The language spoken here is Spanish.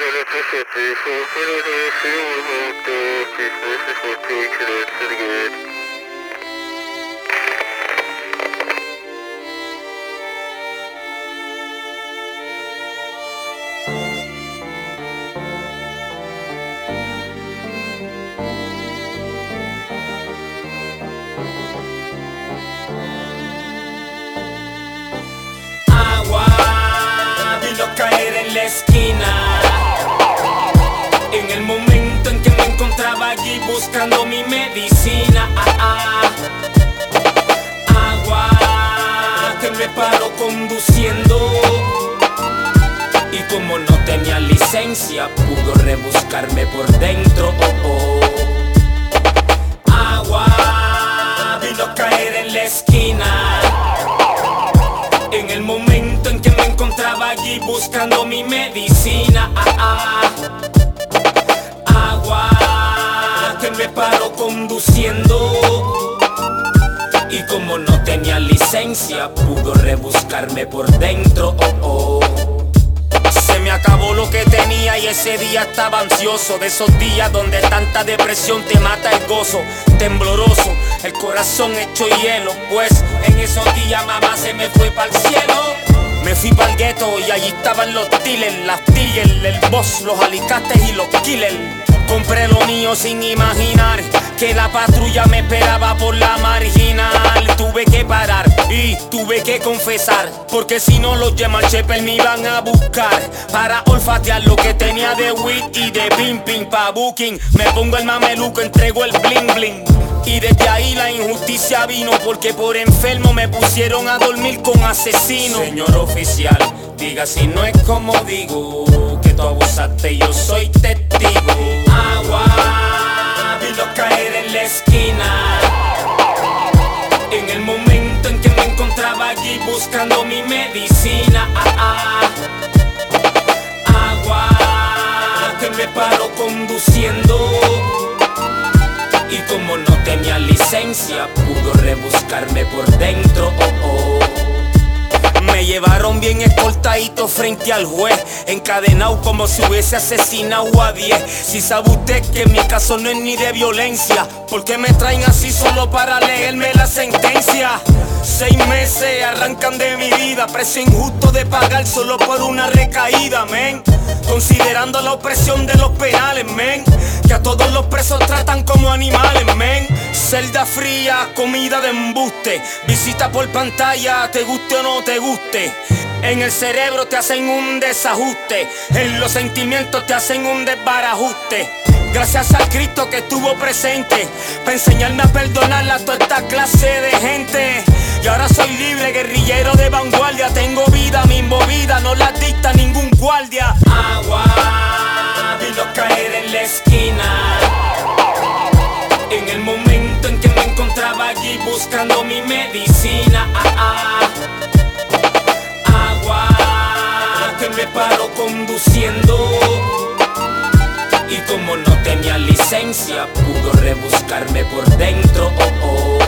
Caer en la esquina, en el momento en que me encontraba allí buscando mi medicina. Agua que me paró conduciendo, y como no tenía licencia pudo rebuscarme por dentro. Agua vino a caer en la esquina, en el momento en que me encontraba allí buscando mi medicina. Agua que me paró conduciendo, y como no tenía licencia pudo rebuscarme por dentro. Se me acabó lo que tenía y ese día estaba ansioso, de esos días donde tanta depresión te mata el gozo. Tembloroso, el corazón hecho hielo, pues en esos días mamá se me fue pa'l cielo. Me fui pa'l gueto y allí estaban los dealers, las tigers, el boss, los alicates y los killers. Compré lo mío sin imaginar que la patrulla me esperaba por la marginal. Tuve que parar y tuve que confesar, porque si no los German Shepherds me iban a buscar para olfatear lo que tenía de weed y de pimping. Pa' booking me pongo el mameluco, entrego el bling bling. Y desde ahí la injusticia vino, porque por enfermo me pusieron a dormir con asesinos. Señor oficial, diga si no es como digo, que tú abusaste y yo soy testigo. Agua vino a caer en la esquina, en el momento en que me encontraba allí buscando mi medicina. Agua que me paró conduciendo, y como no tenía licencia pudo rebuscarme por dentro. Me llevaron bien escoltadito frente al juez, encadenado como si hubiese asesinado a 10. Si sabe usted que en mi caso no es ni de violencia, ¿por qué me traen así solo para leerme la sentencia? 6 meses arrancan de mi vida, precio injusto de pagar solo por una recaída, men. Considerando la opresión de los penales, men, que a todos los presos tratan como animales, men. Celda fría, comida de embuste, visita por pantalla, te guste o no te guste. En el cerebro te hacen un desajuste, en los sentimientos te hacen un desbarajuste. Gracias al Cristo que estuvo presente para enseñarme a perdonar a toda esta clase de gente. Y ahora soy libre, guerrillero de vanguardia. Tengo vida, mi movida no la dicta ningún guardia. Agua vino a caer en la esquina, en el momento en que me encontraba allí buscando mi medicina. Agua que me paró conduciendo, y como no tenía licencia pudo rebuscarme por dentro.